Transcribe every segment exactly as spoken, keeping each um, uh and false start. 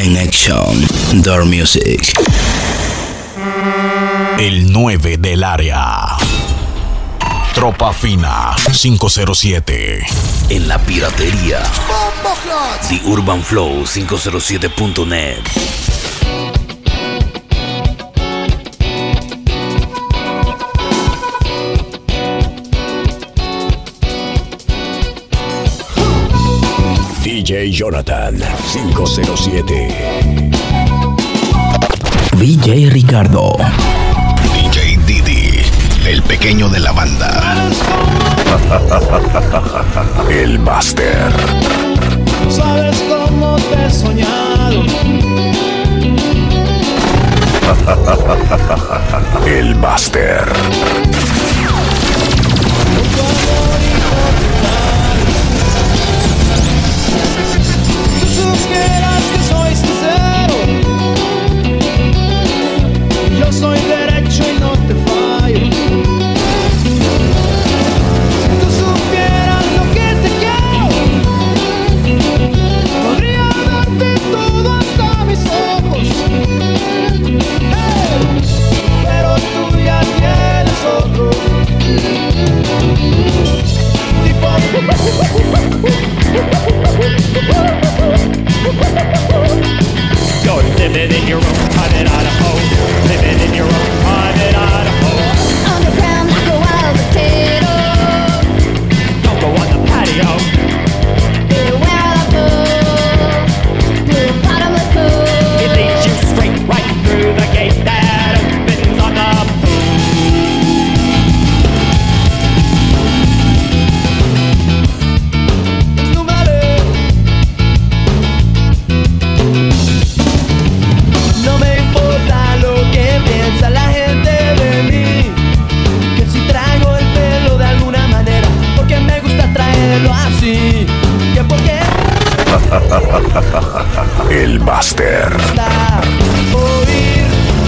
en Action, Door Music. El nueve del área. Tropa Fina cinco cero siete. En la piratería. The Urban Flow cinco cero siete punto net. D J Jonathan cinco cero siete. D J Ricardo. D J Didi, el pequeño de la banda. El Master. No sabes cómo te he soñado. El Master. Supieras que soy sincero. Yo soy derecho y no te fallo. Si tú supieras lo que te quiero, podría darte todo hasta mis ojos. Hey, pero tú ya tienes otro tipo. You're living in your own private Idaho, living in your own private Idaho. On the ground like a wild potato. Don't go on the patio. Beware of the pool, blue bottomless pool. It leads you straight right through the gate that opens on the No me importa lo que piensa la gente de mí, que si traigo el pelo de alguna manera, porque me gusta traerlo así, que porque El Master. está oír.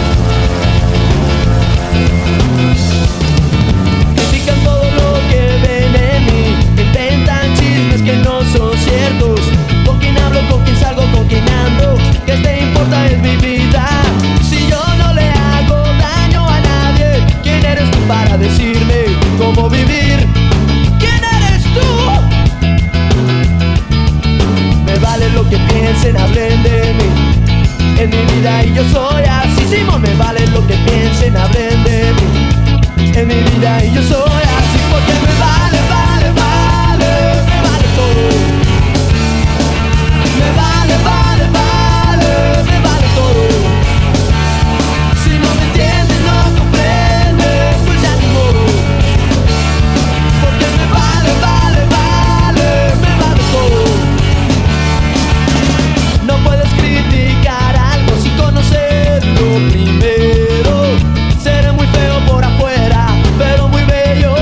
Critican todo lo que ven en mí, inventan chismes que no son ciertos. Con quién hablo, con quién salgo, con quién ando, ¿qué te importa? Es mi vida. Si yo no le hago daño a nadie, ¿quién eres tú para decirme cómo vivir? ¿Quién eres tú? Me vale lo que piensen, hablen de mí. En mi vida y yo soy así, Simón. Me vale lo que piensen, hablen de mí. En mi vida y yo soy así, porque me vale, vale, vale, me vale todo. Me vale, vale, vale, me vale todo. Si no me entiendes, no comprendes, pues ya ni modo. Porque me vale, vale, vale, me vale todo. No puedes criticar algo sin conocerlo primero. Seré muy feo por afuera, pero muy bello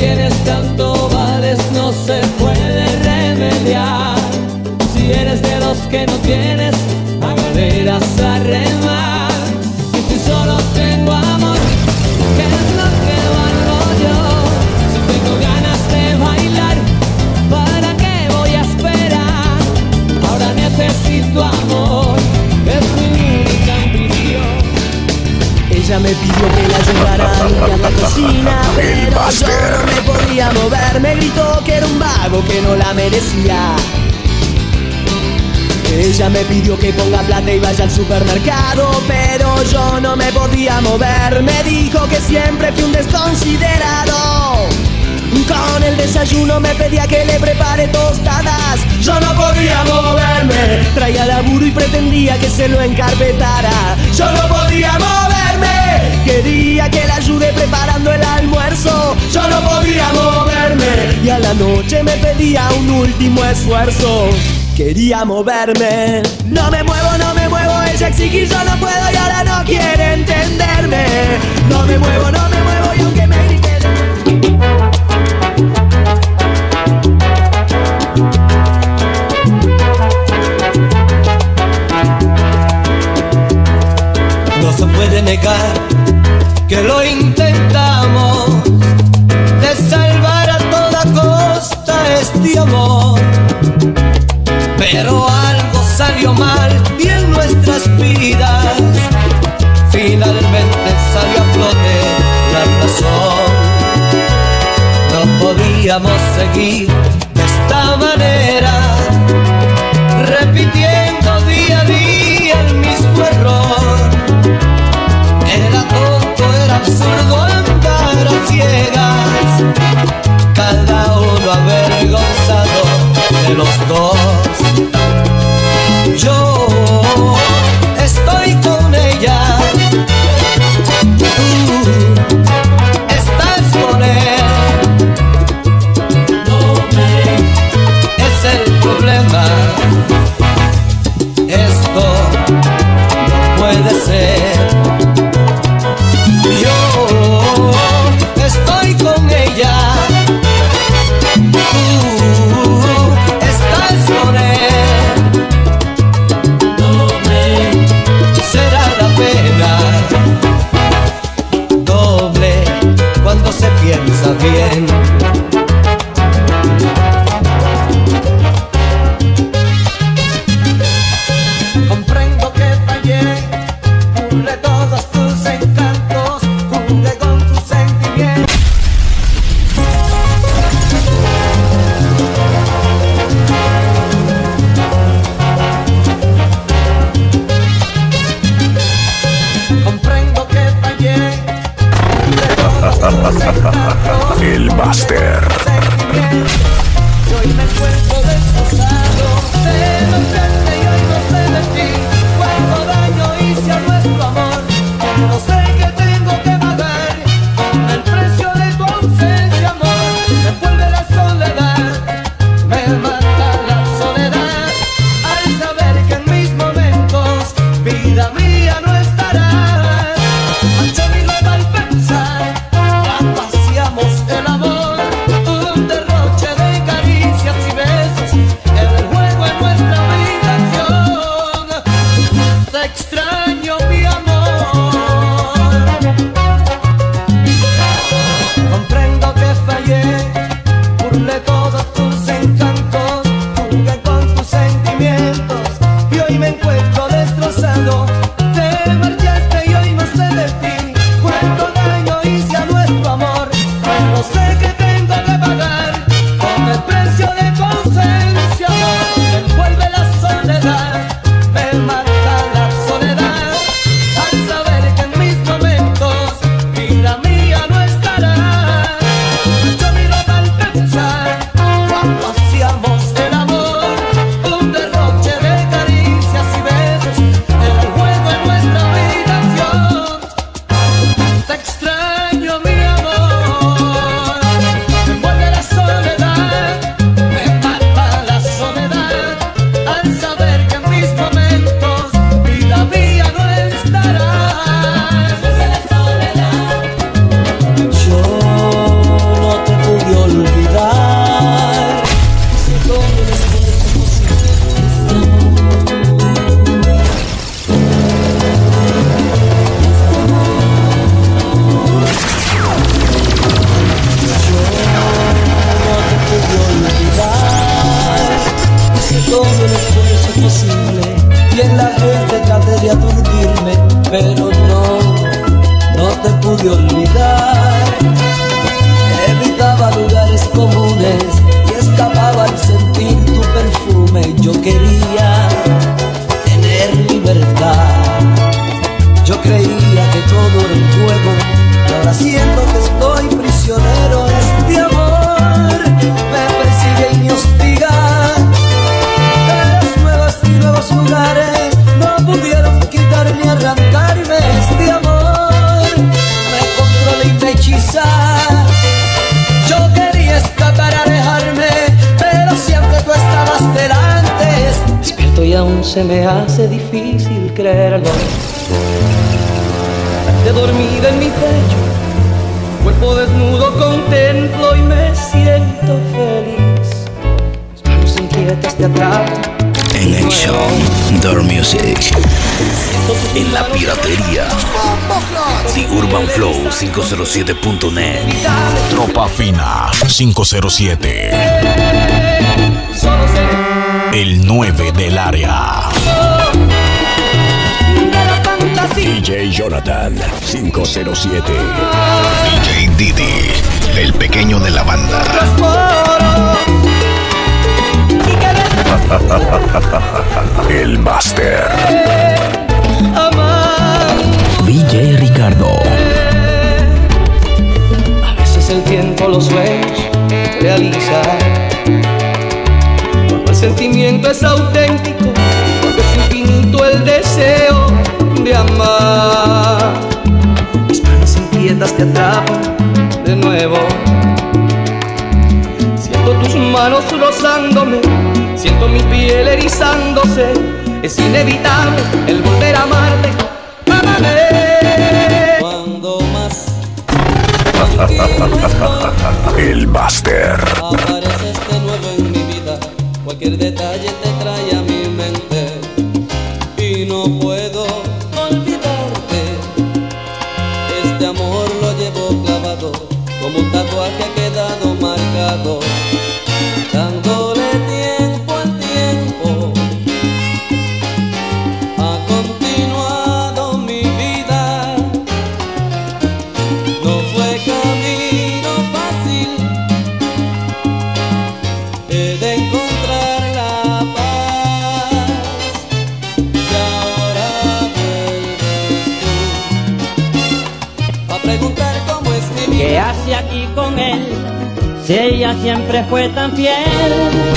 tienes tanto vales, no se puede remediar. Si eres de los que no tienes, a galeras a remar. Y si solo tengo amor, ¿qué es lo que valgo yo? Si tengo ganas de bailar, ¿para qué voy a esperar? Ahora necesito amor, es mi única ambición. Ella me pidió que la ayudara a limpiar la cocina, pero yo no me podía mover. Me gritó que era un vago, que no la merecía. Ella me pidió que ponga plata y vaya al supermercado, pero yo no me podía mover. Me dijo que siempre fui un desconsiderado. Con el desayuno me pedía que le prepare tostadas. Yo no podía moverme. Traía laburo y pretendía que se lo encarpetara. Yo no podía moverme. Quería que la ayude preparando el almuerzo. Yo no podía moverme. Y a la noche me pedía un último esfuerzo. Quería moverme. No me muevo, no me muevo. Ella exige y yo no puedo y ahora no quiere entenderme. No me muevo, no me muevo y aunque me grite. No se puede negar que lo intentamos, de salvar a toda costa este amor. Pero algo salió mal y en nuestras vidas finalmente salió a flote la razón. No podíamos seguir de esta manera, repitiendo día a día el mismo error. Era tonto, era absurdo andar a ciegas, cada uno avergonzado de los dos. Yo estoy con ella, tú estás con él. No me es el problema. Esto no puede ser. Yo estoy con ella, tú estás con él. Se piensa bien. Comprendo que fallé, burlé todos tus encantos, jugué con tus sentimientos. Comprendo que fallé. El Buster. Hoy me encuentro destrozado, sé lo grande y hoy no sé de ti. Cuánto daño hice a nuestro amor, no sé qué tengo que pagar con el precio de tu ausencia, amor. Me envuelve la soledad, me mata la soledad, al saber que en mis momentos, vida mía, no estarás. Mancho mi ropa al pensar, vaciamos el amor, un derroche de caricias y besos, el juego en nuestra habitación. se me hace difícil creerlo. De dormida en mi pecho, cuerpo desnudo contemplo y me siento feliz. Mis manos inquietas te atrapan. En Action, Door Music. En la piratería, The Urban Flow cinco cero siete punto net. Tropa Fina cinco cero siete. El nueve del área. D J Jonathan cinco cero siete. D J Didi, el pequeño de la banda. El Master. D J Ricardo. A veces el tiempo los sueños realiza. Cuando el sentimiento es auténtico, cuando es infinito el deseo de amar. Mis manos inquietas te atrapan de nuevo. Siento tus manos rozándome, siento mi piel erizándose. Es inevitable el volver a amarte. Amame. Cuando más El Master. apareces de nuevo en mi vida, cualquier detalle te trae a mi mente y no puedo olvidarte. Este amor lo llevo clavado, como un tatuaje ha quedado marcado, dándole tiempo al tiempo. Ha continuado mi vida, no fue camino fácil. He de encontrar la paz y ahora vuelves tú a preguntar cómo es mi vida. ¿Qué hace aquí con él? Si ella siempre fue tan fiel.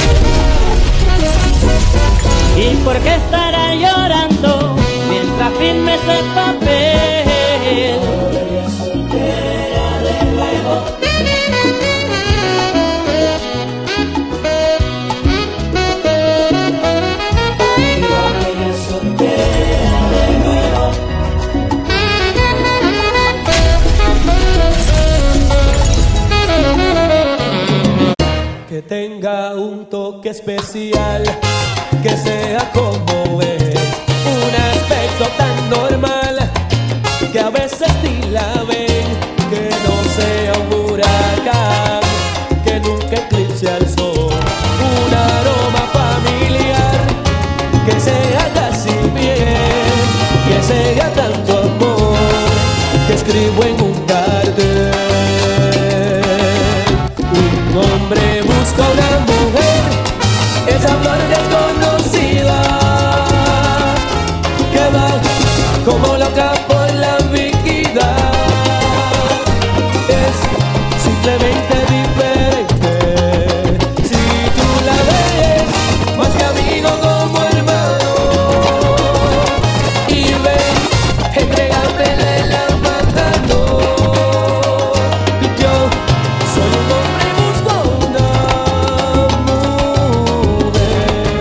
¿Y por qué estará llorando mientras firme ese papel? Que tenga un toque especial, que sea como es, un aspecto tan normal, que a veces ni la ven, que no sea un huracán, que nunca eclipse al sol, un aroma familiar, que sea casi bien, que sea tanto amor, que escribo en un cartel. Un hombre busca una mujer, esa flor desconocida, que va como loca por la vida. Es simplemente diferente. Si tú la ves, más que amigo como hermano, y ven, entregártela en la mano. Yo soy un hombre, busco una mujer.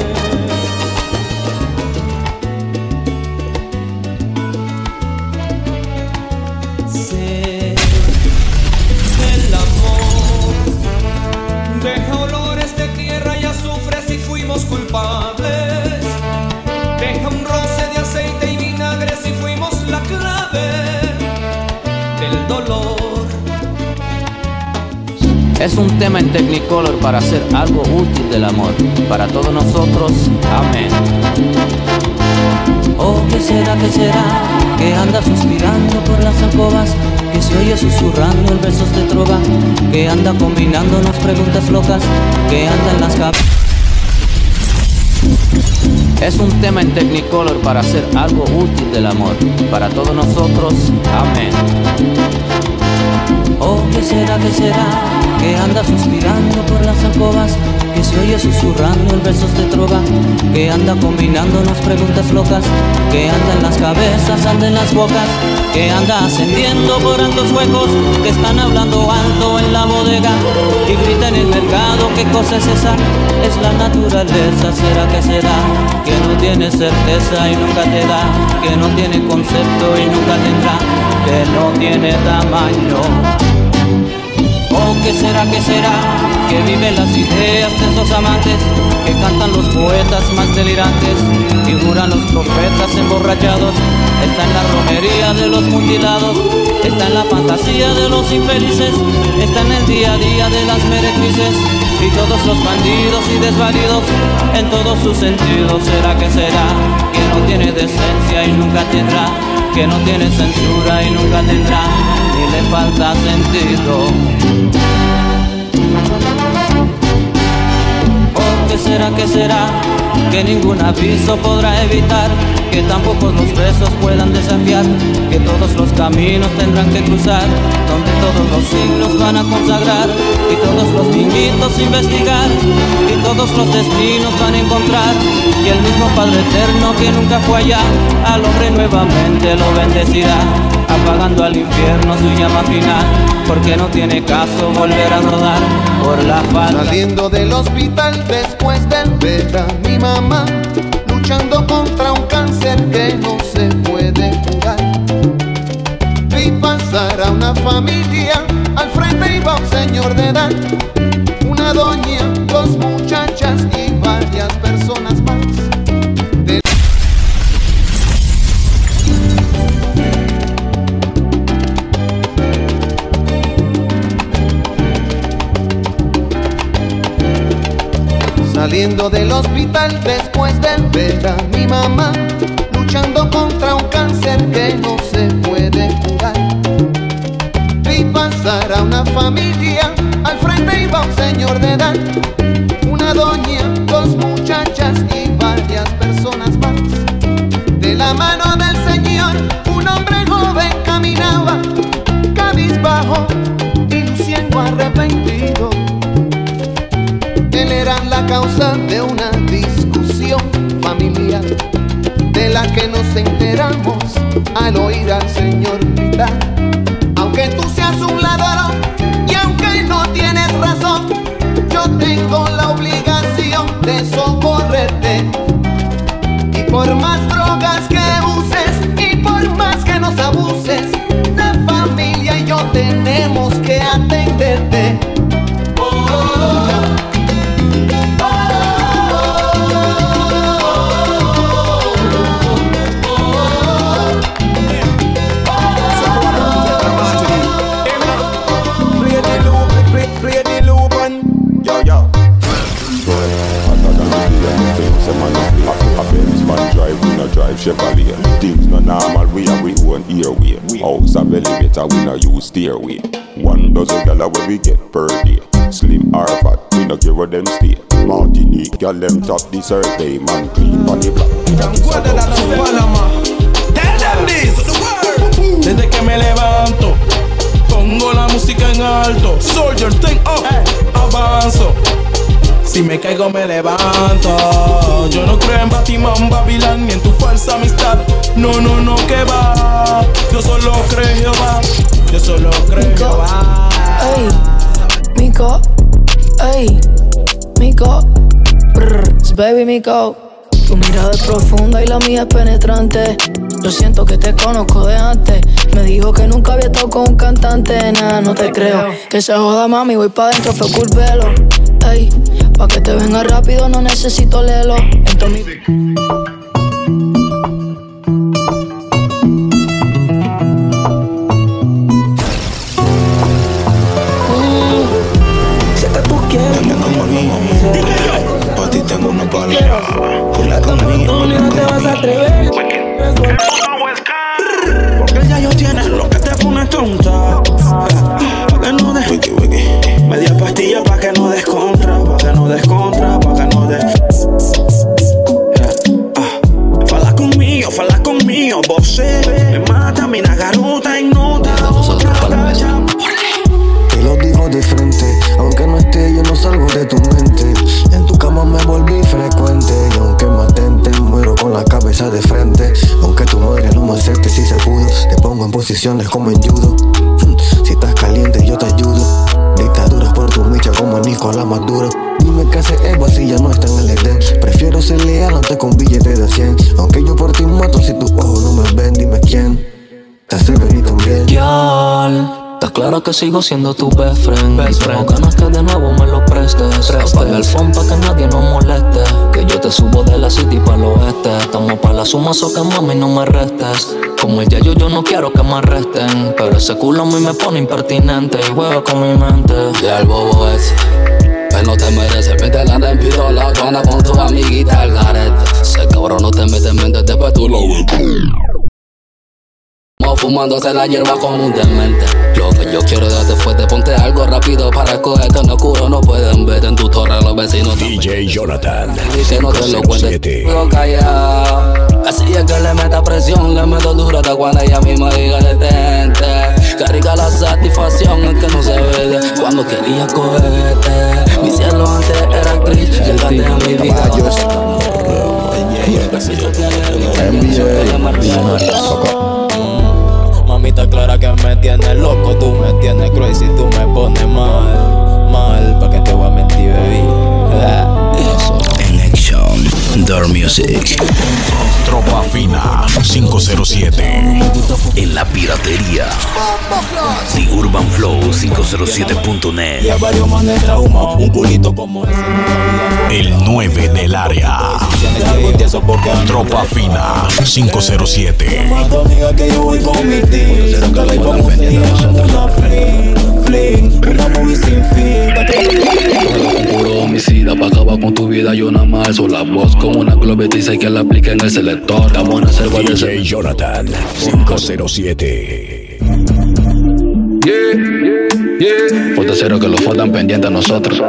Sé que el amor deja olores de tierra y azufre si fuimos culpables. Deja un roce de aceite y vinagre si fuimos la clave del dolor. Es un tema en Technicolor para hacer algo útil del amor para todos nosotros. Amén. Oh, ¿qué será, qué será? Que anda suspirando por las alcobas, que se oye susurrando en versos de trova, que anda combinándonos preguntas locas, que anda en las cabezas. Es un tema en Technicolor para hacer algo útil del amor para todos nosotros. Amén. Oh, ¿qué será, qué será? Que anda suspirando por las alcobas, que se oye susurrando en versos de trova, que anda combinándonos preguntas locas, que anda en las cabezas, anda en las bocas, que anda ascendiendo por altos huecos, que están hablando alto en la bodega y grita en el mercado qué cosa es esa? Es la naturaleza. ¿Será que será? Que no tiene certeza y nunca te da, que no tiene concepto y nunca tendrá, que no tiene tamaño. ¿O qué será, qué será? Que viven las ideas de esos amantes, que cantan los poetas más delirantes y juran los profetas emborrachados. Está en la romería de los mutilados, está en la fantasía de los infelices, está en el día a día de las meretrices y todos los bandidos y desvalidos en todos sus sentidos. ¿Será que será? Que no tiene decencia y nunca tendrá, que no tiene censura y nunca tendrá, ni le falta sentido. ¿O qué será, qué será? Que ningún aviso podrá evitar, que tampoco los besos puedan desafiar, que todos los caminos tendrán que cruzar, donde todos los siglos van a consagrar, y todos los niñitos investigar, y todos los destinos van a encontrar, y el mismo Padre Eterno que nunca fue allá, al hombre nuevamente lo bendecirá, apagando al infierno su llama final, porque no tiene caso volver a rodar por la falda. Saliendo del hospital después de ver a mi mamá luchando contra un cáncer que no se puede curar, vi pasar a una familia, al frente iba un señor de edad, una doña, dos muchachas y varias personas más. De Saliendo del hospital después de ver a mi mamá luchando contra un cáncer que no se puede curar, vi pasar a una familia, al frente iba un señor de edad, una doña, dos muchachas y varias personas más. De la mano del Señor un hombre joven caminaba, cabizbajo y luciendo arrepentido. Él era la causa de una discusión familiar, de la que nos enteramos al oír al Señor gritar: aunque tú seas un ladrón y aunque no tienes razón, yo tengo la obligación de socorrerte. Y por más drogas que uses y por más que nos abuses, la familia y yo tenemos que atenderte. Oh, oh, oh. Drive Chevrolet. Things no normal, we have we own airway. House of elevator, we no use stairway. One dozen gala where we get per day. Slim or fat, we no care where them stay. Martinique, girl them top the survey. Man clean on the block. Tell them this, the word. Desde que me levanto, pongo la música en alto. Soldier, think up, avanzo. Si me caigo me levanto. Yo no creo en Batman, Babilán, ni en tu falsa amistad. No, no, no, que va. Yo solo creo en Jehová. Yo solo creo en Jehová. Ey, Mico, ey, Mico, brr, baby Mico. Tu mirada es profunda y la mía es penetrante. Yo siento que te conozco de antes. Me dijo que nunca había estado con un cantante. Nah, no te creo. Que se joda mami, voy pa' dentro, fue culpelo. Ey, pa' que te venga rápido no necesito lelo. Entonces mi... Pa' ti tengo una palabra. Por la conmigo, no te vas a atrever. Porque ya yo tienes lo que te pone tonta. Pa' que no des wiki, wiki. Media pastilla pa' que no des contra. Pa' que no des contra, pa' que no des. Fala conmigo, fala conmigo. Você me mata, mina garota en nota. Te lo digo de frente, aunque no esté yo no salgo de tu mente. En tu cama me volví frecuente y aunque me atente muero con la cabeza de frente. Aunque tu madre no me acepte si se pudo, te pongo en posiciones como en judo. Si estás caliente yo te ayudo. Dictaduras por tu micha como ni con la más dura. Dime qué hace Eva si ya no está en el Edén. Prefiero ser leal antes con billetes de cien. Aunque yo por ti mato si tus ojos no me ven. Dime quién te hace venir también. Girl, está claro que sigo siendo tu best friend. Best friend. Tengo ganas que de nuevo me lo prestes. Apaga el phone pa' que nadie nos moleste. Que yo te subo de la city pa' el oeste. Estamos pa' la suma, so que mami no me restes. Como el yayo yo no quiero que me arresten. Pero ese culo a mí me pone impertinente y juega con mi mente. Ya el bobo ese, él no te merece. Mete la de pistola, tú andas con tu amiguita al garete. Ese cabrón no te mete en mente, después tú lo ves. Fumándose la hierba como un demente. Lo que yo quiero darte fuerte, ponte algo rápido para cogerte en oscuro. No pueden ver en tu torre los vecinos. D J Jonathan, y que no te lo cuentes, yo callado. Así es que le meta presión, le meto duro hasta cuando ella misma diga detente. Que rica la satisfacción, es que no se ve cuando quería cogerte. Mi cielo antes era gris, llegaste a mi vida. Mamita clara que me tienes loco, tú me tienes crazy, tú me pones mal, mal, pa' que te voy a mentir, baby. Connection, Door Music. Tropa Fina cinco cero siete. En la piratería. The Urban Flow cinco cero siete punto net. Y a varios manes trauma, un culito como ese. El nueve del área. Tropa Fina cinco cero siete. Amiga que yo voy con mi team. Saca la iPhone una fling, fling, una movie sin fin. Puro homicida pa' acabar con tu vida. Yo nada más soy la voz como una globetiza y que la aplique en el selector. Vamos a hacer D J Jonathan cinco cero siete. Yeah, yeah, yeah. Fuerte cero que lo faltan pendientes a nosotros.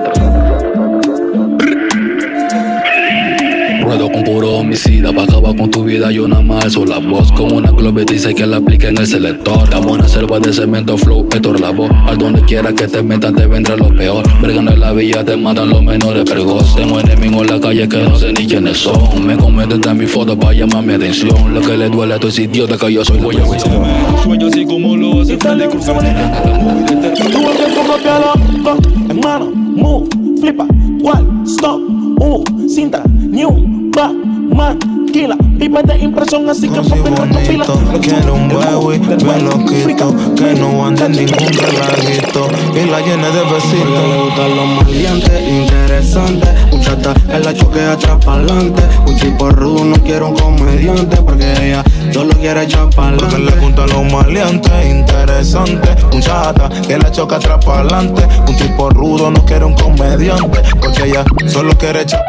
Ruedo con puro homicida pa' acabar con tu vida. Yo nada más soy la voz como una globetiza y que la aplique en el selector. Estamos en la selva de cemento, flow, Héctor la voz. A donde quiera que te metan te vendrá lo peor. Bregando en la villa te matan los menores vergos. Tengo enemigos en la calle que no sé ni quiénes son. Me cometen de mi foto pa' llamar mi atención. Lo que le duele a estos idiotas que yo soy la persona. Sueño así como lo hace Freddy Cruz. Tú eres como que loco, hermano, move, flipa, cual, stop, uh, cinta, new. Maquila, vive de impresión, así que papi no te pila. Quiero un baby, bien loquito, que no ande en ningún relajito y la llene de besitos. Le gustan los maleantes, interesantes. Un chata que la choque atrás pa'lante. Un tipo rudo, no quiero un comediante, porque ella solo quiere echar pa'lante. Porque le gustan los maleantes, interesantes. Un chata que la choque atrás pa'lante. Un tipo rudo, no quiere un comediante, porque ella solo quiere echar.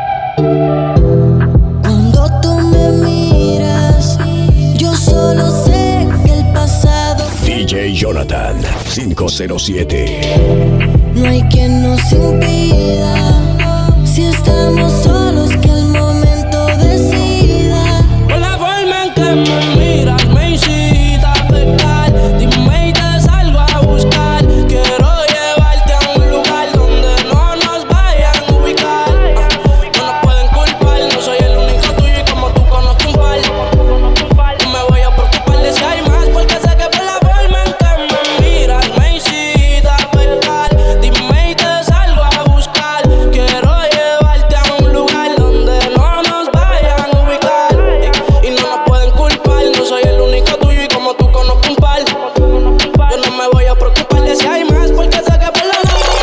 Cuando tú me miras, yo solo sé que el pasado. D J Jonathan cinco cero siete. No hay quien nos impida, si estamos solos que el momento decida. Por la forma en que me miras me incita a pecar. Dime y te salgo a buscar. Quiero llevarte a un lugar donde no nos vayan a ubicar. No nos pueden culpar, no soy el único tuyo y como tú conozco un par. No me voy a preocupar de si hay más, porque sé que por la forma en que me miras me incita a pecar. Dime y te salgo a buscar. Quiero llevarte a un lugar donde no nos vayan a ubicar. Y no nos pueden culpar, no soy el único tuyo y como tú conozco un par. Yo no me voy a preocupar de si hay más, porque sé que por la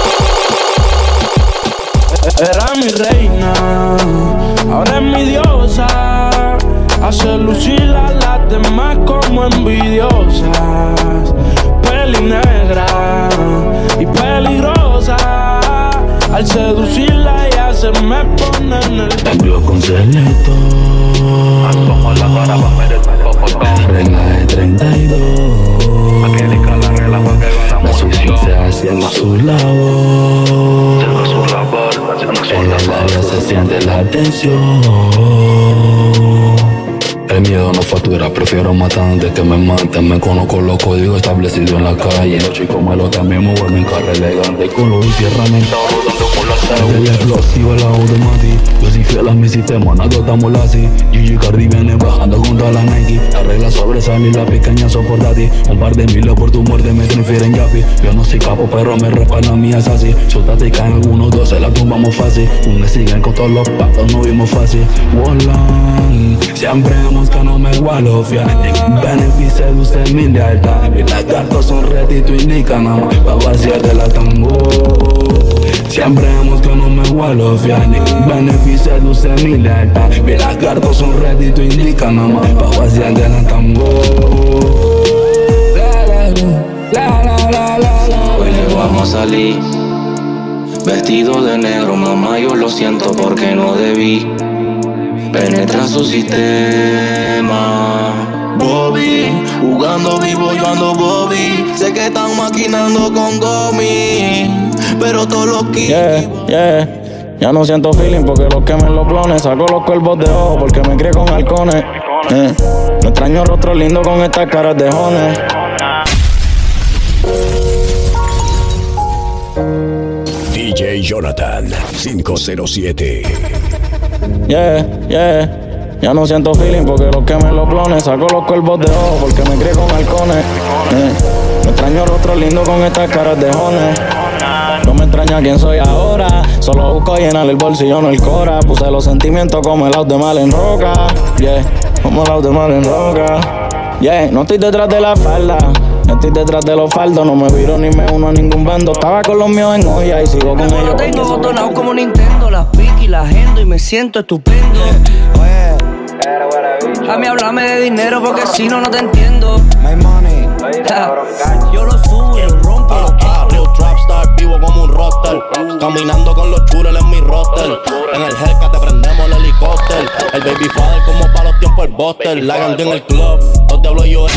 era mi reina, ahora es mi diosa. Hace lucir a las demás como envidiosas. Peli negra y peligrosa. Al seducirla ya se me pone en el Vengo con celito. Como la vara va a ver el popotón. Regla de treinta y dos. Angélica la regla pa' que va la munición. Se haciendo su labor. Haciendo su labor. En el área se siente la tensión. El miedo no factura, prefiero matar antes que me maten. Me conozco los códigos establecidos en la calle. Los chicos malos también me vuelven carro elegante. Con los herramientas rodando con la sangre. El explosivo, la automática. Yo soy fiel a mi sistema, nada estamos así. Gigi Cardi viene bajando contra la Nike. La regla sobresalir, la pequeña soportátil. Un par de miles por tu muerte me transfieren yapi. Yo no soy capo, pero me respan la mía es así. Soltate y caen uno, dos, se la tumbamos fácil. Un siguen con todos los patos, no vimos fácil. Wallan, siempre hemos que no me igualo, fiel. En beneficio de usted mi lealtad. Mis lagartos son retito y ni canama. Pa' vaciarte la tambor. Siempre hemos que no me igualo, fiel. En beneficio de usted mi lealtad. Mis lagartos son retito y ni canama. Pa' vaciarte la tambor. La, la, la, la, la. Hoy le vamos a salir vestido de negro, mamá, yo lo siento porque no debí penetrar su sistema. Bobby, jugando vivo yo ando Bobby. Sé que están maquinando con Gomi, pero todos los kits. Yeah, yeah. Ya no siento feeling porque los quemen los clones. Saco los cuervos de ojo porque me crié con halcones. eh. No extraño rostro lindo con estas caras de jones. D J Jonathan cinco cero siete. Yeah, yeah. Ya no siento feeling porque los quemen los clones. Saco los cuervos de ojo porque me crié con halcones. eh. No extraño rostro lindo con estas caras de jones. No me extraña quién soy ahora. Solo busco llenar el bolsillo, no el cora. Puse los sentimientos como el out de mal en roca. Yeah, como el out de mal en roca. Yeah, no estoy detrás de la falda, estoy detrás de los faldos. No me viro ni me uno a ningún bando. Estaba con los míos en olla y sigo con ellos. Lo tengo botonado como Nintendo. Las pique y la agendo y me siento estupendo. A mí háblame de dinero porque si no, no te entiendo. My money. Yo lo subo y lo rompo. Ah, real trap star, vivo como un roster. Caminando con los chureles en mi roster. En el Hellcat te prendemos el helicóptero. El baby father como para los tiempos el buster. La gandía en el club, no te hablo yo.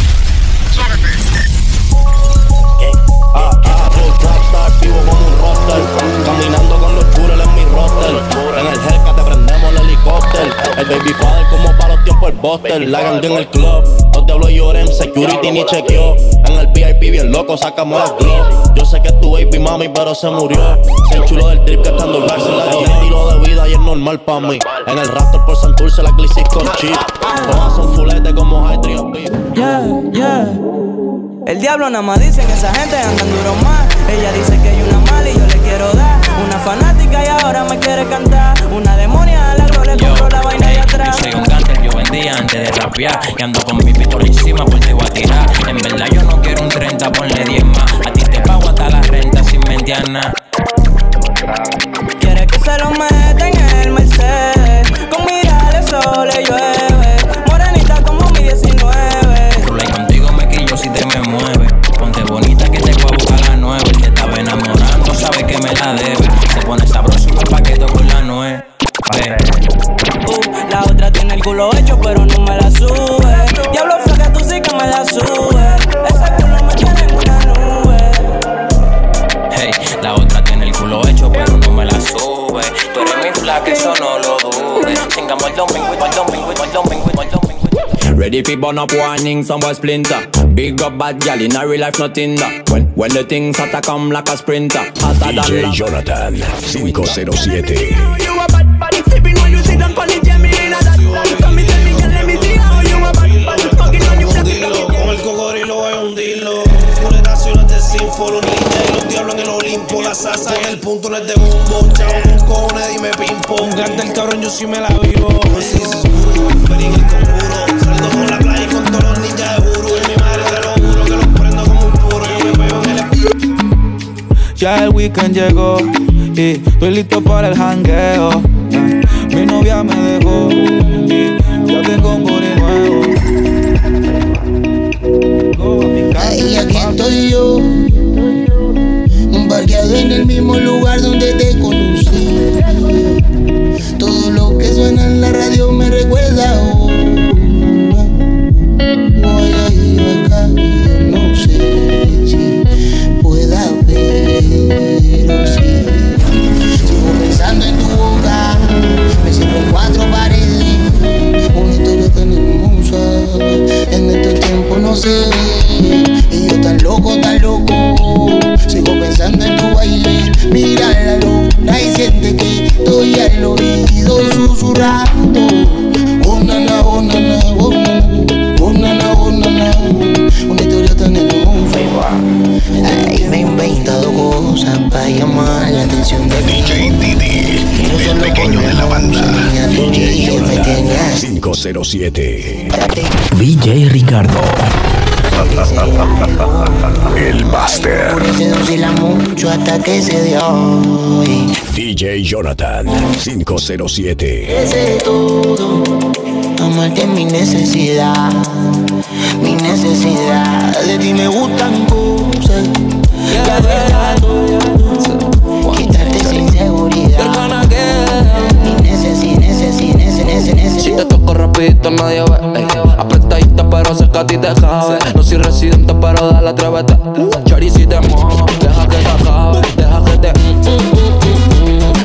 Ah, ah, real trap star, vivo como un roster. Caminando con los chureles en mi roster. En el Hellcat te prendemos el helicóptero. El baby father como para los tiempos el buster. La gandía en el club, no te hablo yo. En security ni chequeó. En el V I P bien loco sacamos el glow. Yo sé que es tu baby mami pero se murió. Soy chulo del trip que estando el en la vida. Estilo de vida y es normal pa' mí. En el Raptor por Santurce la glicis con chip. Todas son fulete como Hydri o Beef. Yeah, yeah. El diablo nada más dice que esa gente andan duro más. Ella dice que hay una mala y yo le quiero dar. Una fanática y ahora me quiere cantar. Una demonia a la gloria le compro la vaina de atrás. Yo soy un gánster, yo vendía antes de rapear. Y ando con mi pistola encima pues te voy a tirar. En verdad yo no quiero un treinta, ponle diez más. A ti te pago hasta la renta sin mentir nada. Quiere que se lo meta en el Mercedes. Con mirarle sol le llueve. Morenita como mi diecinueve. Rula y contigo me quillo si te me mueve. Ponte bonita que te voy a buscar la nueve. El que estaba enamorando sabe que me la debe. Se pone sabroso el paquete con la nueve. Uh, la otra tiene el culo hecho pero no me la sube. Diablo flaca tú sí que me la sube. Ese culo me tiene en una nube. Hey, la otra tiene el culo hecho pero no me la sube. Tú eres mi flaca, eso no lo dudes. Chingamos el domingo, el domingo, el domingo, el domingo. Ready fi burn up warning, some boy splinter. Big up bad gal in a real life nothing that. When, when the things hotta come like a sprinter. Hotter D J Jonathan cinco cero siete. You a bad bad sipping when you sit down on the jam in a that. So me tell me girl let me see how you a bad bad smoking on you. Con el cocodrilo voy a hundirlo. Funeraciones de sinfonía y los diablos en el Olimpo. La salsa en el punto no es de bombo. Chavo con cojones dime pimpo. Un gante el cabrón yo sí me la vivo. Así es oscuro, ferín el conjuro. Salgo por la playa y con todos los ninjas de juro. Y mi madre te lo juro que los prendo como un puro. Yo me pego en el. Ya el weekend llegó y estoy listo para el jangueo. Mi novia me dejó y ya tengo un body nuevo. Ahí aquí estoy yo, parqueado en el mismo lugar donde te conocí. Todo lo que suena en la radio me recuerda a vos. Voy a ir acá y no sé si pueda ver o si sigo pensando en tu boca. Me cierro en cuatro paredes, una historia tan hermosa. cinco cero siete. D J Ricardo. El Master. Se oscila mucho hasta que se dio. D J Jonathan cinco cero siete. Ese es todo. Amarte es mi necesidad. Mi necesidad. De ti me gustan cosas. La verdad. Quitarte esa inseguridad. Mi necesidad, necesidad, necesidad, necesidad. Si te toco rapidito nadie ve, ey. Apretadita pero cerca a ti te cabe. No soy residente pero dale atrévete. Chori si te mojo, deja que te acabe. Deja que te mm, mm, mm, mm, mm.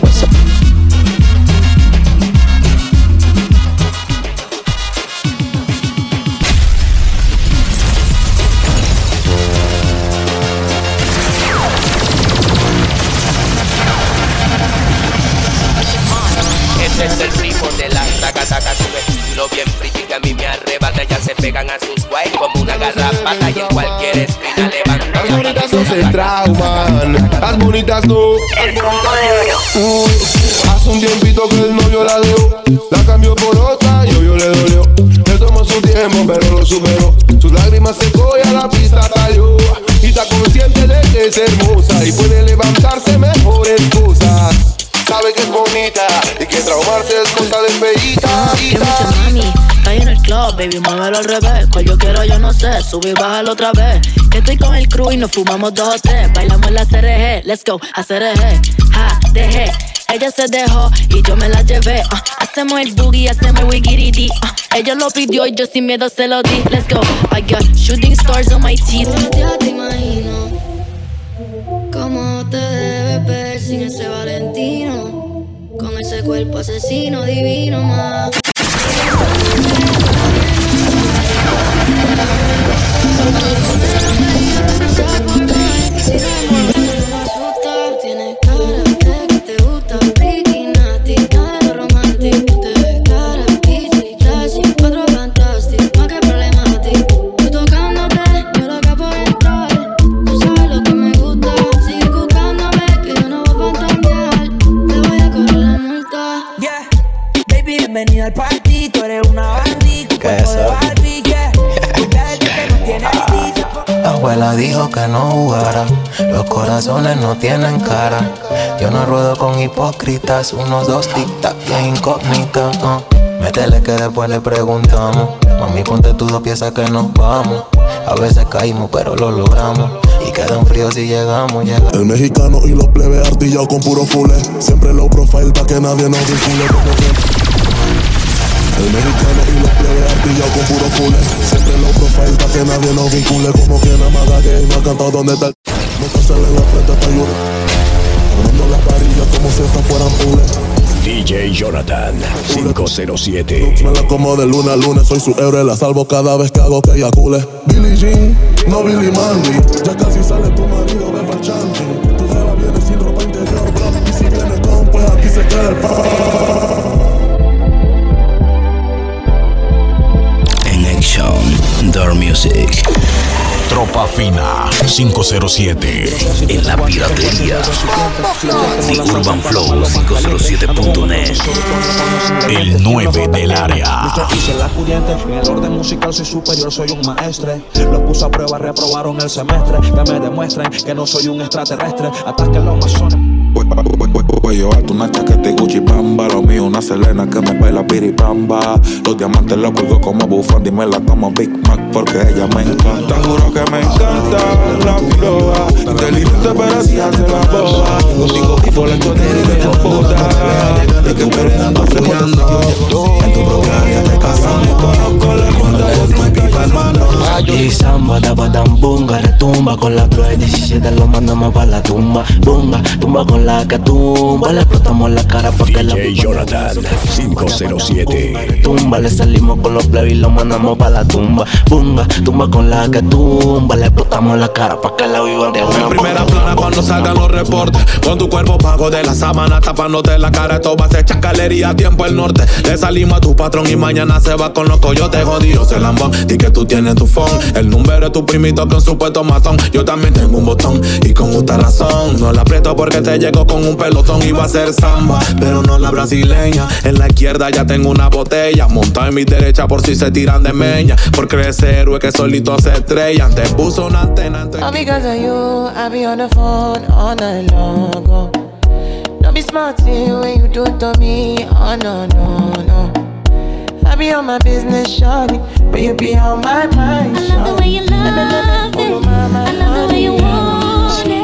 Ese es el ritmo de la taca taca, su estilo bien pretty que a mí me arrebata. Ya se pegan a sus guay como una garrapata y en cualquier esquina levanta. Las bonitas no se trauman, las bonitas no. El punto de oro. Hace un tiempito que el novio la dejó, la cambió por otra y obvio le dolió. Le tomó su tiempo pero lo superó. Sus lágrimas secó y a la pista salió. Y está consciente de que es hermosa y puede levantarse mejores cosas. Sabe que es bonita y que traumarse es cosa de feíta. ¿Qué mucho, mami? Está en el club, baby, muévelo al revés. Cual yo quiero, yo no sé, sube y bájalo otra vez. Que estoy con el crew y nos fumamos dos o tres. Bailamos la C R G, let's go, a C R G. Ja, dejé, ella se dejó y yo me la llevé. uh, Hacemos el boogie, hacemos el wigiriti. uh, Ella lo pidió y yo sin miedo se lo di. Let's go, I got shooting stars on my teeth. Ya te imagino cómo te debes ver sin ese Valentino, con ese cuerpo asesino divino más. Tienes cara de que te gusta freaky, nasty, cara romántico. Te ves cara easy, classy, cuatro fantástico, más que problemático. Tú tocándote, yo loca por entrar. Tú sabes lo que me gusta, sigue buscándome que yo no voy a fantasear. Te voy a correr la multa. Yeah, baby, bienvenida al party. Tú eres una bandita, tu cuerpo de Barbie, yeah. Tú ves que no tienes dicha. La abuela dijo que no jugara, los corazones no tienen cara. Yo no ruedo con hipócritas, unos dos tic-tac y incógnita. uh. Métele que después le preguntamos. Mami, ponte tus dos piezas que nos vamos. A veces caímos pero lo logramos. Y queda un frío si llegamos, llegamos. El mexicano y los plebes artillados con puro fule. Siempre low profile pa' que nadie nos vincule como que. El mexicano y los plebes artillados con puro fule. Siempre low profile pa' que nadie nos vincule como que nada más que no ha cantado donde está el. No te sale en la frente pa' llorar. Armando las varillas como si estas fueran pules. D J Jonathan cinco cero siete. Me la como de luna a luna, soy su héroe, la salvo cada vez que hago que eyacule. Billie Jean, no Billy Mandy, ya casi sale tu marido, ven pa'l chanchi. Tu jeva viene sin ropa interior, bro, y si viene con, pues aquí se queda el pa. En Action, Door Music. Tropa Fina cinco cero siete. En la piratería. The Urban Flow cinco cero siete punto net. El nueve del área. Hice la pudiente, en el orden musical soy superior, soy un maestre. Los puse a prueba, reprobaron el semestre. Que me demuestren que no soy un extraterrestre. Ataquen los masones. Voy, voy, voy, voy a llevarte una chaqueta y Gucci Bamba. Lo mío una Selena que me baila piripamba. Los diamantes los cuelgo como bufanda y me la tomo Big Mac porque ella me encanta. Juro que me encanta la piroa. Inteligente pero así hace la boba. Contigo por el poder y de puta. De que esperando apoyando. En tu propia área te casamos. Conozco la cuenta de tu equipa hermano. Y samba, tapadam, bunga, retumba. Con la Pro diecisiete lo mandamos pa' la tumba. Bunga, tumba con la que tumba. Le explotamos la cara pa' que la D J Jonathan cinco cero siete. Tumba, le salimos con los plebes y lo mandamos pa' la tumba. Bunga, tumba con la que tumba. Le explotamos la cara pa' que la vivan de una. En primera plana cuando salgan los reportes. Con tu cuerpo pago de la sábana tapándote la cara. Esto va a ser chacalería, tiempo el norte. Le salimos a tu patrón y mañana se va con los coyotes jodidos. El lambón, di que tú tienes tu phone. El número de tu primito que un supuesto matón. corazón. Yo también tengo un botón y con justa razón. No la aprieto porque te llego con un pelotón. Iba a ser samba, pero no la brasileña. En la izquierda ya tengo una botella montada en mi derecha por si se tiran de meña. Porque ese héroe que solito se estrella. Te puso una antena en tu... All because of you, I be on the phone all night long. Oh. Don't be smart when you do it to me. Oh no, no, no. I be on my business, shawty, but you be on my mind. I love the way you love it. Oh, mama, I love the way you want it.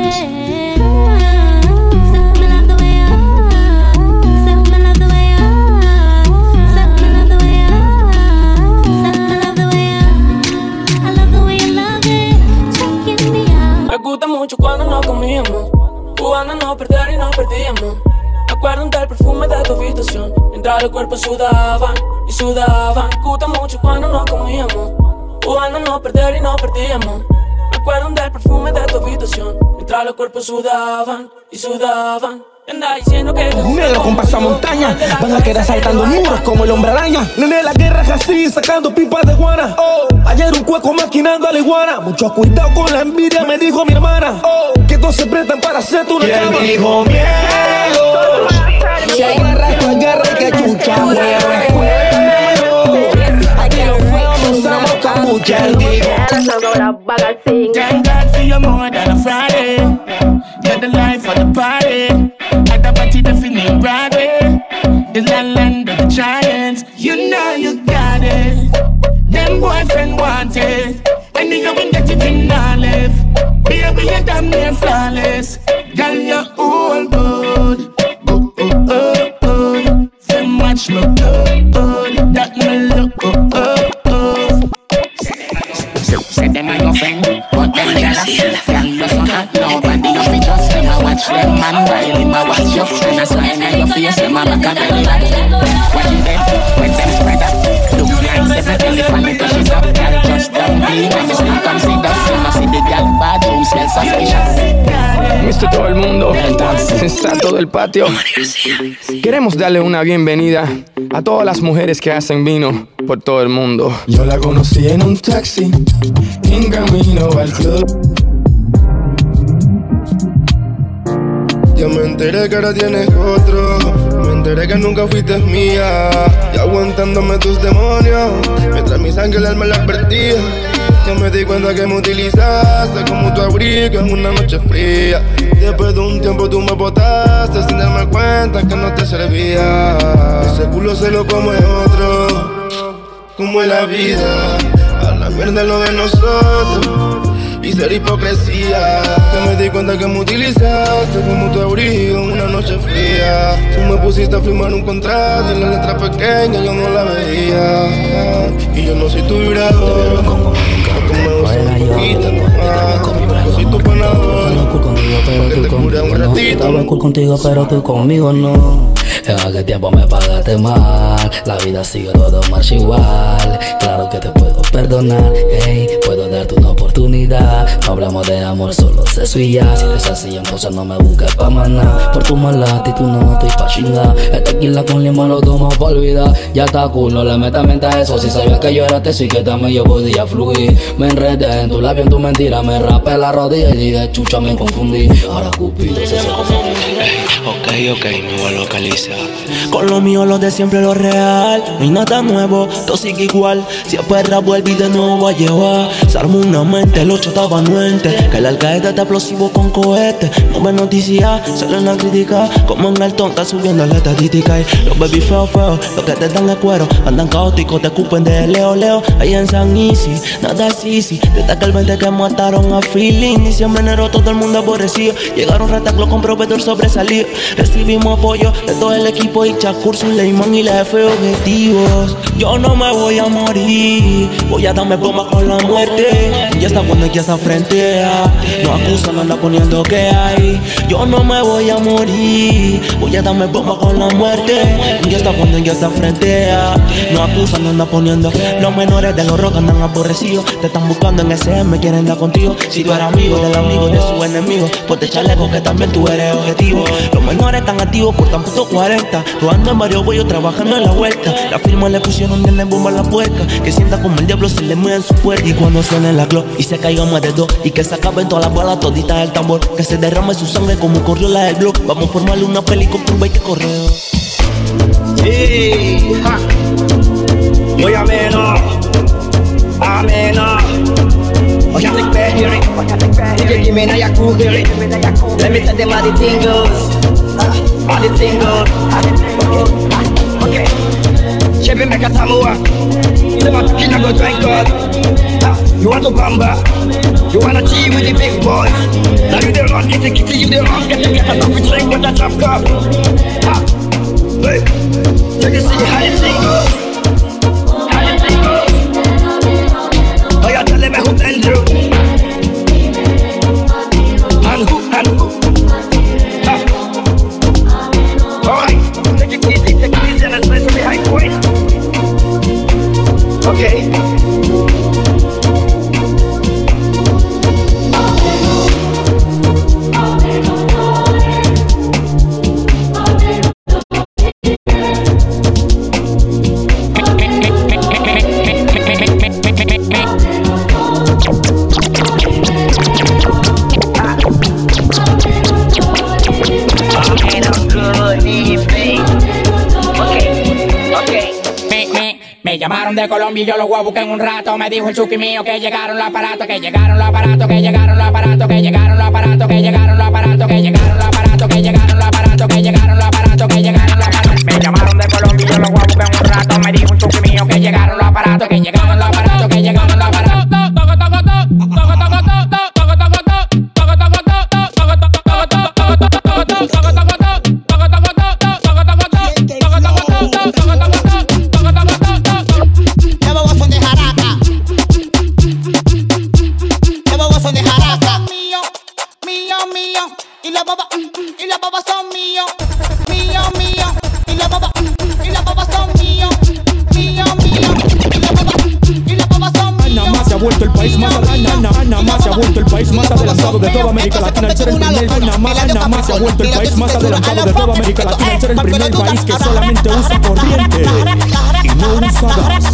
Something love the way you, something love the way you, something love the way you, something love the way you. I love the way you love it. Checking me out. Me gusta mucho cuando nos comíamos, jugando a no perder y no perdíamos. Recuerdo del perfume de tu habitación, mientras los cuerpos sudaban y sudaban. Me gusta mucho cuando nos comíamos, jugando a no perder y no perdíamos. Recuerdo del perfume de tu habitación, mientras los cuerpos sudaban y sudaban. Negro con pasamontaña, van a quedar saltando muros como el hombre araña. Nene, la guerra es así, sacando pipas de guana. Oh, ayer un cueco maquinando a la iguana. Mucho cuidado con la envidia, me dijo mi hermana. Oh, que todos se prestan para hacerte una cama. ¿Quién dijo miedo? Si hay guerra, esto es guerra y que chucha huevo es huevo. Aquí los feos no usamos camucha. ¿Quién dijo? Thank God for you more than a Friday. You're the life of the party. At the party, the feeling Broadway. The land of the giants. You know you got it. Them boyfriend want it. And you can get it in olive. Baby, you're damn near flawless. Girl, you're all good. Oh, oh, oh, oh. So much look good, good. That me look, oh, oh, oh. Say them are your friend, but them jealous. Young doesn't have nobody of it. Just them a watch them man while him a watch you. And a smile on your face, them a back and belly like. Watching them, when them spread up. Look nice, every elephant it pushes up. Girl just down deep, and the snake comes in dust. You must see the girl bathroom smell suspicious. Mister Todo el Mundo, sensato del patio. Queremos darle una bienvenida a todas las mujeres que hacen vino por todo el mundo. Yo la conocí en un taxi, en camino al club. Yo me enteré que ahora tienes otro. Me enteré que nunca fuiste mía. Y aguantándome tus demonios, mientras mi sangre el alma la perdía. Yo me di cuenta que me utilizaste como tu abrigo en una noche fría. Después de un tiempo tú me botaste sin darme cuenta que no te servía. Ese culo se lo come otro, como es la vida. A la mierda lo de nosotros y ser hipocresía. Que me di cuenta que me utilizaste como tu abrigo en una noche fría. Tú me pusiste a firmar un contrato y la letra pequeña yo no la veía. Y yo no soy tu vibrador, como tú me usas un poquito nomás. Yo soy tu panador, porque te cura un ratito. Estaba cool contigo pero tú conmigo no. En aquel tiempo me pagaste mal, la vida sigue, todo marcha igual. Claro que te puedo perdonar, hey, puedo darte una oportunidad. No hablamos de amor, solo sexo y ya. Si eres así, entonces no me busques pa' más nada. Por tu mala actitud no me estoy pa' chingar. El tequila con limón lo tomo pa' olvidar. Ya está cool, no le metas mente a eso. Si sabías que yo era teso y que también yo podía fluir. Me enredé en tu labio, en tu mentira. Me rapé la rodilla y dije, chucha, me confundí. Ahora Cupido se se Ok, ok, me voy a localizar. Con lo mío, lo de siempre, lo real. No hay nada nuevo, todo sigue igual. Si es perra, vuelve y de nuevo va a llevar. Se armó una mente, el ocho estaba anuente. Que el alcaide está explosivo con cohete. No me noticia, solo en la crítica. Como en el ton, está subiendo la estadística. Y los baby feos, feos, los que te dan de cuero. Andan caóticos, te escupen de leo, leo. Ahí en San Easy, nada es easy. Desde aquel veinte que mataron a Feeling. Diciembre, enero, todo el mundo aborrecido. Llegaron retaclos con proveedor sobresalido. Recibimos apoyo de todo el equipo y Shakur, Suleiman y la jefe objetivos. Yo no me voy a morir, voy a darme bomba con la muerte. Ya está cuando ya se frentea, no acusa, no anda poniendo que hay. Yo no me voy a morir, voy a darme bomba con la muerte. Ya está cuando ya se frentea, no acusa, no anda poniendo. Los menores de los rock andan aborrecidos, te están buscando en ese M, quieren dar contigo. Si tú eres amigo del amigo de su enemigo, pues te chaleco que también tú eres objetivo. Los menores están activos por tan puto cual. cuarenta. Rodando en varios bollos, trabajando en la vuelta. La firma le pusieron de la bomba a la puerca. Que sienta como el diablo se le mueve en su puerta. Y cuando suene la glock y se caiga más de dos. Y que se acaben todas las balas toditas del tambor. Que se derrame su sangre como corrió la del block. Vamos a formarle una película con veinte correos. Sí, ja. Muy ameno, ameno. Oh, you take bad hearing. You give me now your cool hearing. Let me tell them all the tingles, all the tingles. Okay, okay. Chevy make a tamua. You want to kill and go drink God. You want to bamba. You wanna cheat with the big boys. Now you the wrong, get the kitty, you the wrong. Get the get a coffee drink with a drop cup. Hey, you can see how the thing goes. Oh, you tell me who bend you. And who, and who. Ah. Alright, take it easy, take it easy and let's play some behind the waist. Okay. Me llamaron de Colombia y yo los voy a buscar en un rato. Me dijo el chuki mío que llegaron los aparatos, que llegaron los aparatos, que llegaron los aparatos, que llegaron los aparatos, que llegaron los aparatos, que llegaron los aparatos, que llegaron los aparatos, que llegaron los aparatos, que llegaron los aparatos. Me llamaron de Colombia y yo los voy a buscar en un rato. Me dijo el chuki mío que llegaron los aparatos, que llegaron los aparatos, que llegaron los aparatos. Vuelto el país más adelantado, nada más se ha vuelto el país más adelantado de toda América Latina al ser el primer, nada más, nada más se ha vuelto el país más adelantado de toda América Latina al ser el primer país que solamente usa corriente y no usa gas.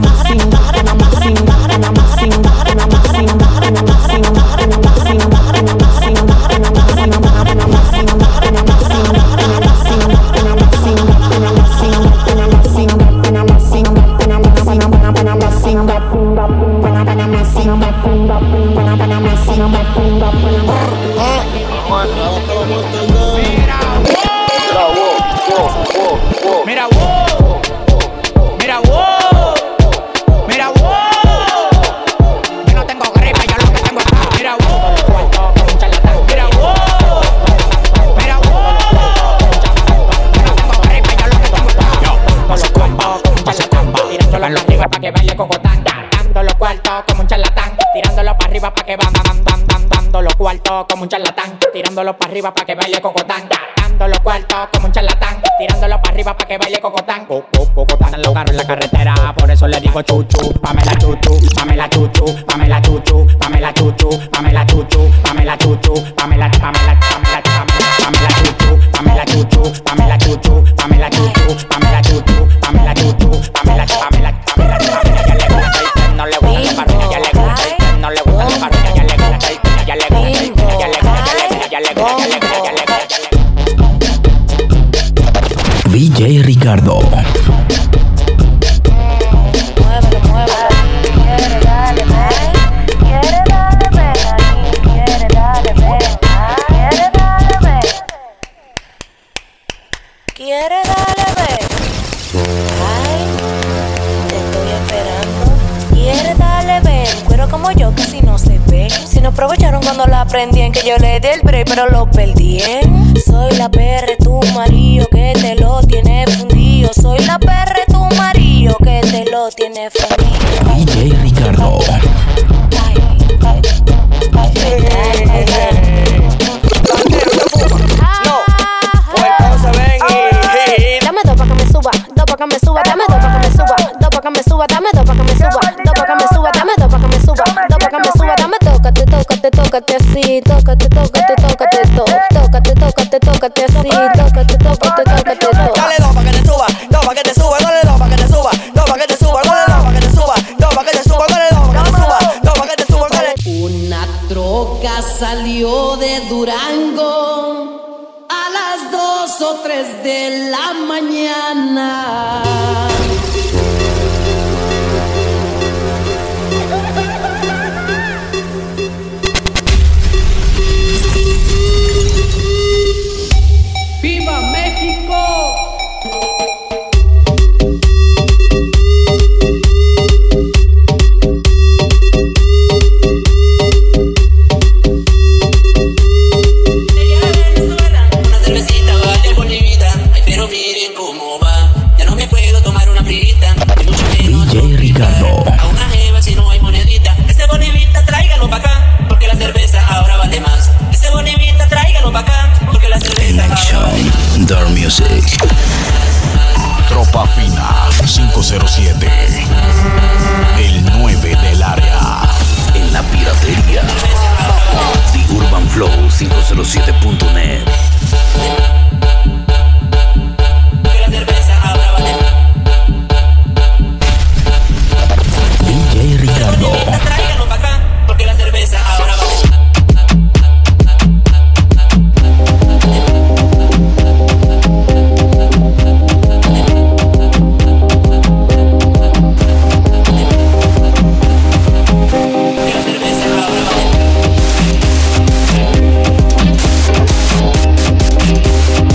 Mira, wow, mira, wow, mira, wow. Yo no tengo gripa, yo lo que tengo es paz. Mira, wow, mira, wow, mira, wow. Yo no tengo gripa, yo lo que tengo es paz. Yo, con los cuerpos como un charlatán, tirándolo para arriba pa' que baile cocotán. Dando los cuartos como un charlatán, tirándolo para arriba pa' que va, dan, dan, dan, dando los cuartos como un charlatán, tirándolo para arriba pa' que baile cocotán. Dando los cuartos como un charlatán, tirándolo para arriba pa' que baile cocotán. Cocotán los carros en la carretera, por eso le digo chuchu, Pamela chuchu, Pamela chuchu, Pamela chuchu, Pamela chuchu, Pamela chuchu, Pamela chuchu, Pamela, Pamela, Pamela, Pamela chuchu, Pamela chuchu, Pamela chuchu, Pamela chuchu, Pamela chuchu, Pamela chuchu, Pamela, Pamela, Pamela, ya le gusta y no le gusta la parrilla, ya le gusta y no le gusta la parrilla, ya le gusta y ya le gusta, ya le gusta, ya le gusta, ya le gusta, ya le gusta. D J Ricardo. Muévelo, muévelo. Quiere darle ven, quiere darle ven ahí, quiere darle ven, quiere darle ven, quiere darle ven. Ay, te estoy esperando. Quiere darle ven, pero como yo casi no se ve. Si no aprovecharon cuando la aprendí en que yo le di el break, pero lo perdí. Soy la perra, tu marido que te lo tiene fundido. Soy la perra, tu marido que te lo tiene fundido. D J Ricardo. Dame dos pa' que me suba, dos pa' que me suba, dame dos pa' que me suba, dos pa' que me suba, dame dos pa' que me suba, dos pa' que me suba, dame dos pa' que me suba, dos pa' que me suba, dame tócate, tócate, tócate así, tócate, tócate, tócate, tócate, tócate, tócate así, tócate, tócate, tócate. métete todo. Dale dos pa' que te suba, dos pa' que te suba, dale dos pa' que te suba, dos pa' que te suba, dale dos pa' que te suba, dos pa' que te suba, dale dos pa' que te suba, dos pa' que te suba, dale. Una troca salió de Durango a las dos o tres de la mañana. ¡Viva México! Una cervecita vale bonita, ay pero miren cómo va. Ya no me puedo tomar una frita, ni mucho menos D J Ricardo. a una jeva si no hay monedita. Ese bonivita tráigalo pa' acá, porque la cerveza ahora vale más. Ese bonivita tráigalo pa' acá, porque la cerveza ahora vale más. Dark Music. Tropa Fina cinco cero siete. El nueve del área. En la piratería. The Urban Flow cinco cero siete punto net. Porque la cerveza ahora vale más. D J Ricardo. Tráigalo pa' acá, porque la cerveza ahora vale más. Porque la cerveza ahora vale más.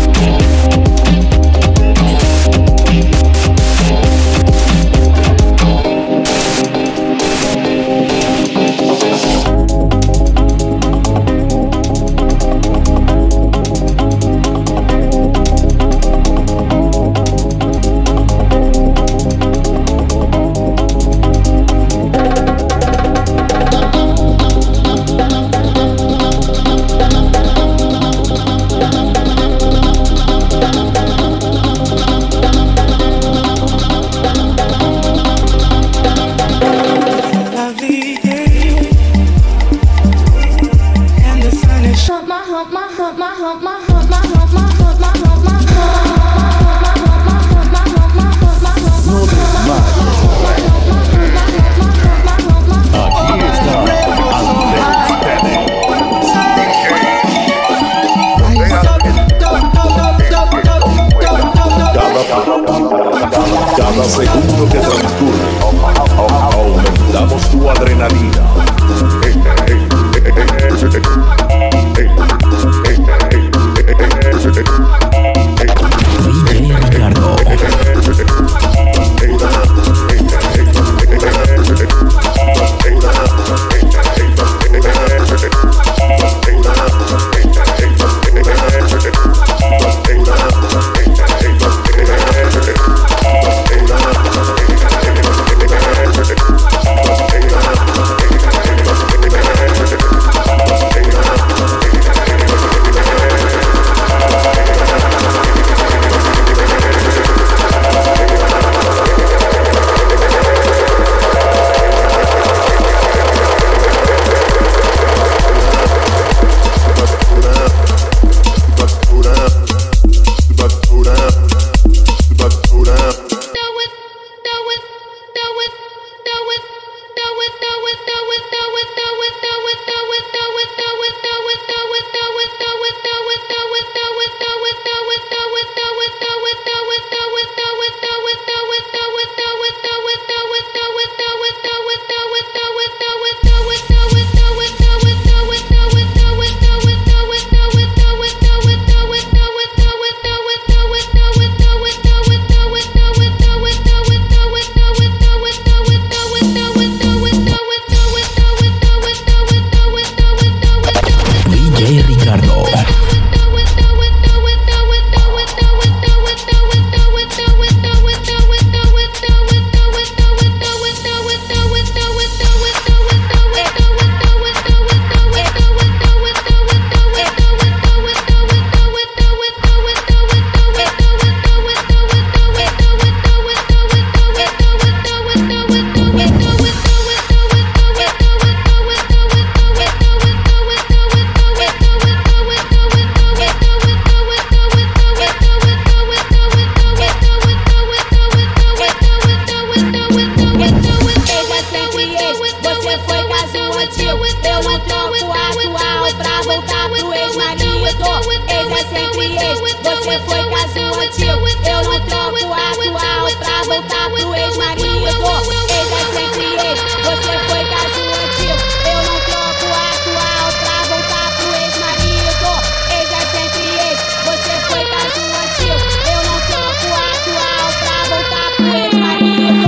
antigo. Eu não troco atual pra voltar pro ex-marido. Ex é sempre ex, você foi caso antigo. Eu não troco atual pra voltar pro ex-marido. Ex é sempre ex, você foi caso antigo. Eu não troco atual pra voltar pro ex-marido.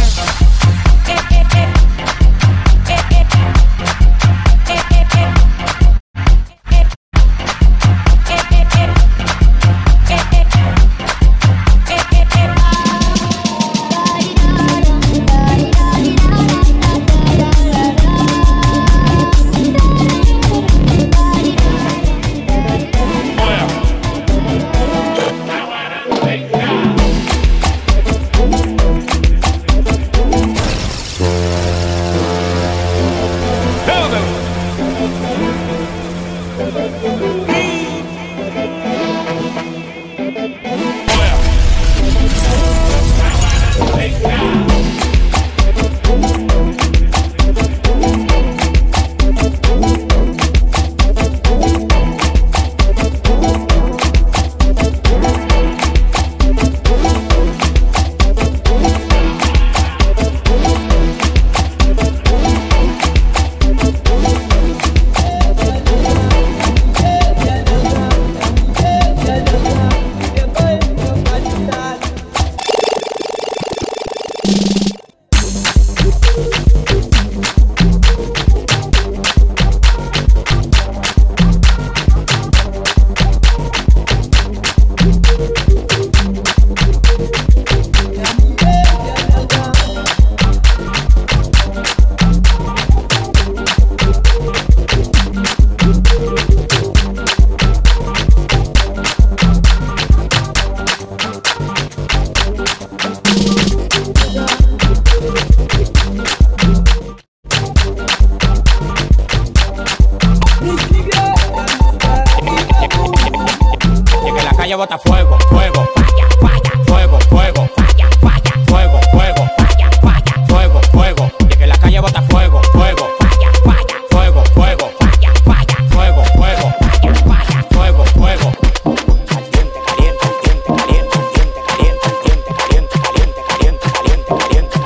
Bota fuego, fuego, falla, falla, fuego, fuego, falla, falla, fuego, fuego, falla, falla, fuego, fuego, y que la calle bota fuego, fuego, falla, falla, fuego, fuego, falla, falla, fuego, fuego, falla, falla, fuego, fuego. Caliente, caliente, caliente, caliente, caliente, caliente, caliente, caliente, caliente, caliente, caliente,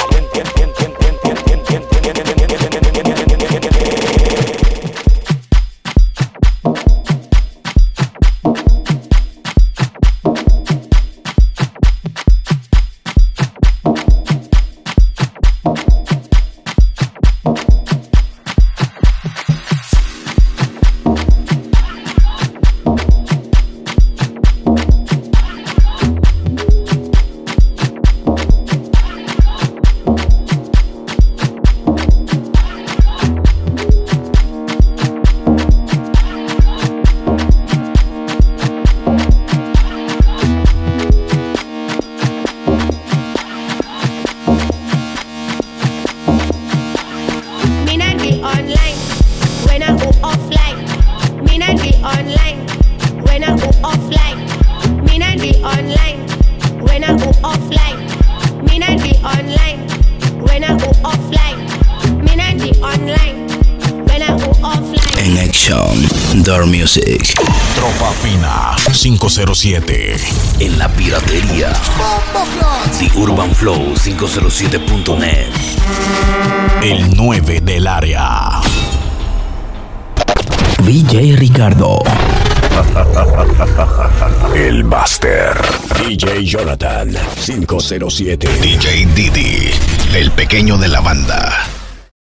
Dark Music. Tropa Fina cinco cero siete. En la piratería. The Urban Flow cinco cero siete punto net. El nueve del área. D J Ricardo. El Buster. D J Jonathan cinco cero siete. D J Didi, el pequeño de la banda.